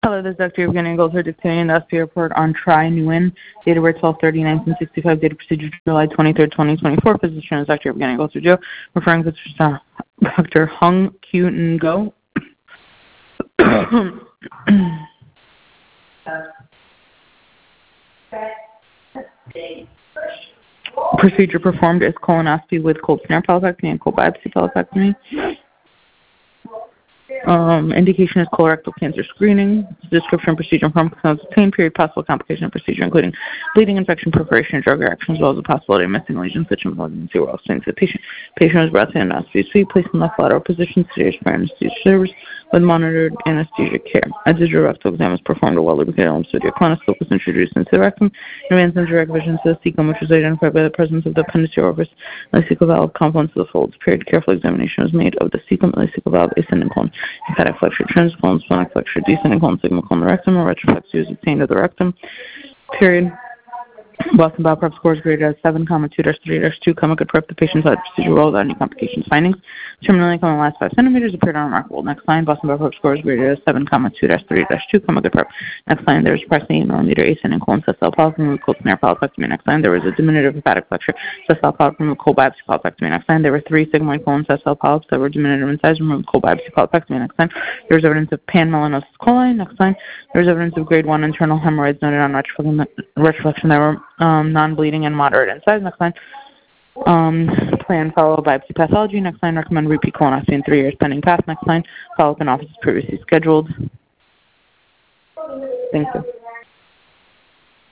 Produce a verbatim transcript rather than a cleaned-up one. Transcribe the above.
Hello, this is Doctor Evgeny Goldberg dictating the S P report on Tri Nguyen, date of birth twelve thirty nineteen sixty-five, date of procedure July twenty-third, twenty twenty-four. Physician is Doctor Evgeny Goldberg, Joe, referring to Doctor Hung Q Ngo. Procedure performed is colonoscopy with cold snare polypectomy and cold biopsy polypectomy. Um, indication is colorectal cancer screening. Description, procedure, and pharmacological obtained, period, possible complication of procedure, including bleeding, infection, perforation, drug reaction, as well as the possibility of missing lesions, such as malignancy or else things. The patient, patient was brought to endoscopy suite, placed in left lateral position, sedation for anesthesia service, with monitored anesthesia care. A digital rectal exam was performed. A well-lubricated studio colonoscope was introduced into the rectum. Advanced into direct vision to the cecum, which was identified by the presence of the appendiceal orifice and the cecal valve confluence of the folds. Period. Careful examination was made of the cecum and the cecal valve, ascending colon, hepatic flexure, transverse colon, splenic flexure, descending colon, sigma colon, the rectum, or retroflexia was obtained of the rectum. Period. Boston Bowel Prep scores graded as seven, two three two, good prep. The patient's had procedure well without any complications findings. Terminally income in the last five centimeters appeared unremarkable. Next line, Boston Bowel Prep scores graded as seven, two three two, good prep. Next line, there was approximately eight millimeter ascending colon cell polyp from cold snare polypectomy. Next line, there was a diminutive hepatic flexure cell polyp from cold biopsy polypectomy. Next line, there were three sigmoid colon cell polyps that were diminutive in size from cold biopsy polypectomy. Next line, there was evidence of panmelanosis coli. Next line, there was evidence of grade one internal hemorrhoids noted on retroflexion that were um, non-bleeding and moderate in size. Next line, um, plan follow biopsy pathology. Next line, recommend repeat colonoscopy in three years pending path. Next line, follow up in office as previously scheduled. Thank you.